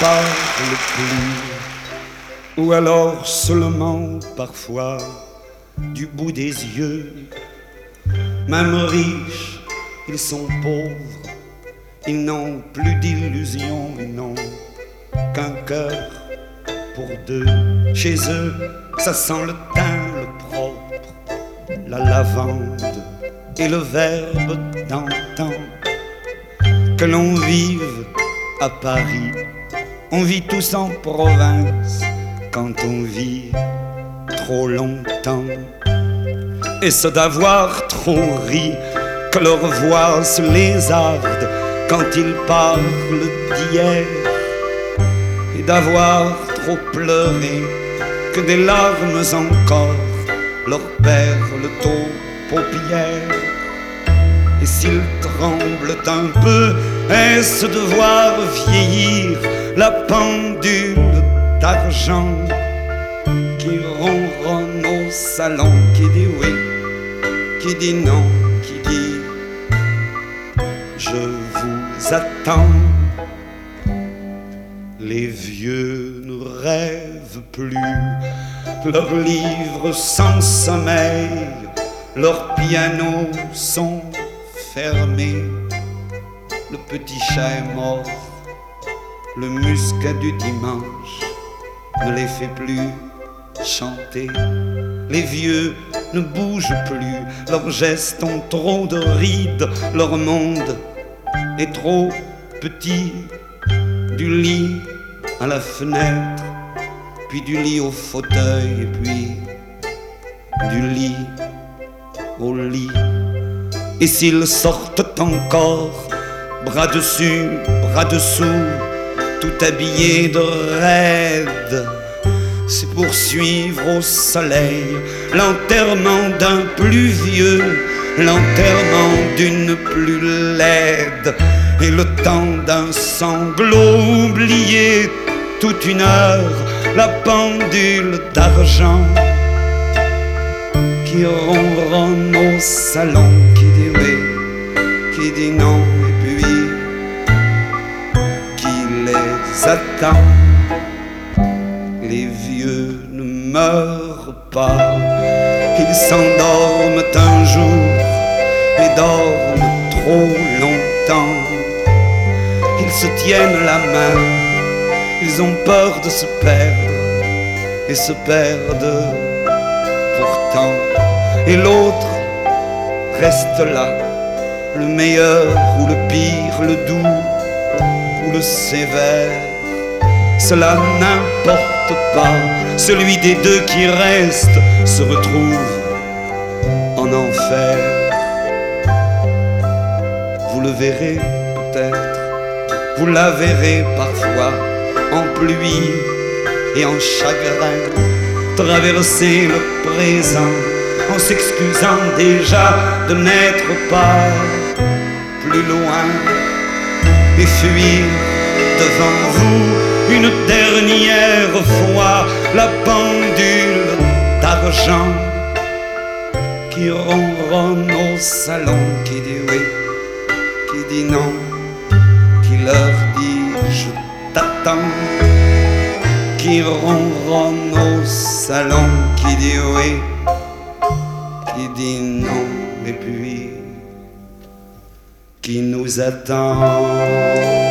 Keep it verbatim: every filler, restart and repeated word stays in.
parle plus, ou alors seulement parfois du bout des yeux. Même riches, ils sont pauvres, ils n'ont plus d'illusions, ils n'ont qu'un cœur pour deux. Chez eux, ça sent le thym, le propre, la lavande et le verbe d'antan. Que l'on vive à Paris, on vit tous en province quand on vit trop longtemps. Et c'est d'avoir trop ri que leur voix se lézarde quand ils parlent d'hier, et d'avoir trop pleuré que des larmes encore leur perlent aux paupières. Et s'ils tremblent un peu, est-ce de voir vieillir la pendule d'argent qui ronronne au salon, qui dit oui, qui dit non, qui dit je vous attends. Les vieux ne rêvent plus, leurs livres sans sommeil, leurs pianos sont fermés. Le petit chat est mort, le muscat du dimanche ne les fait plus chanter. Les vieux ne bougent plus, leurs gestes ont trop de rides, leur monde est trop petit. Du lit à la fenêtre, puis du lit au fauteuil, et puis du lit au lit. Et s'ils sortent encore, bras dessus, bras dessous, tout habillés de raide, c'est pour suivre au soleil l'enterrement d'un plus vieux, l'enterrement d'une plus laide, et le temps d'un sanglot oublié toute une heure, la pendule d'argent qui ronronne au salon, qui dit oui, qui dit non, et puis qui les attend. Les vieux ne meurent pas, ils s'endorment un jour et dorment trop longtemps. Ils se tiennent la main, ils ont peur de se perdre et se perdent pourtant. Et l'autre reste là, le meilleur ou le pire, le doux ou le sévère, cela n'importe pas. Celui des deux qui reste se retrouve en enfer. Vous le verrez peut-être, vous la verrez parfois en pluie et en chagrin, traverser le présent en s'excusant déjà de n'être pas plus loin, et fuir devant vous une dernière fois la pendule d'argent qui ronronne au salon, qui dit oui, qui dit non, qui leur dit je t'attends, qui ronronne au salon, qui dit oui, qui dit non, et puis qui nous attend.